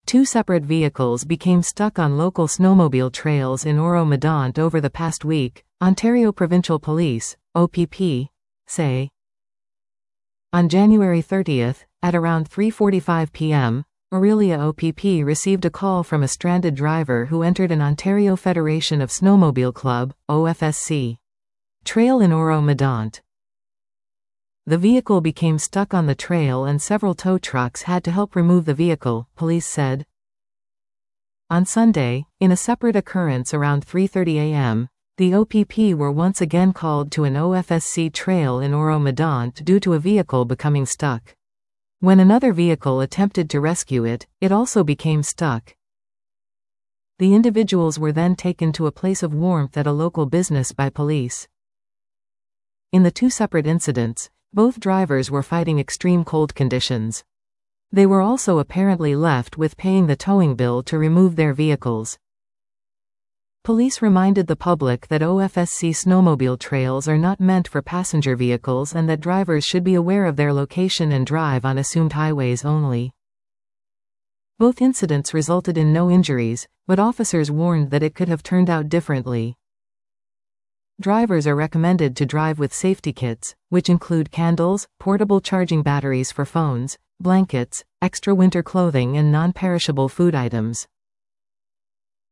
Two separate vehicles became stuck on local snowmobile trails in Oro-Medonte over the past week, Ontario Provincial Police, OPP, say. On January 30, at around 3:45 p.m., Orillia OPP received a call from a stranded driver who entered an Ontario Federation of Snowmobile Club, OFSC, trail in Oro-Medonte. The vehicle became stuck on the trail and several tow trucks had to help remove the vehicle, police said. On Sunday, in a separate occurrence around 3:30 a.m., the OPP were once again called to an OFSC trail in Oro-Medonte due to a vehicle becoming stuck. When another vehicle attempted to rescue it, it also became stuck. The individuals were then taken to a place of warmth at a local business by police. In the two separate incidents, both drivers were fighting extreme cold conditions. They were also apparently left with paying the towing bill to remove their vehicles. Police reminded the public that OFSC snowmobile trails are not meant for passenger vehicles and that drivers should be aware of their location and drive on assumed highways only. Both incidents resulted in no injuries, but officers warned that it could have turned out differently. Drivers are recommended to drive with safety kits, which include candles, portable charging batteries for phones, blankets, extra winter clothing and non-perishable food items.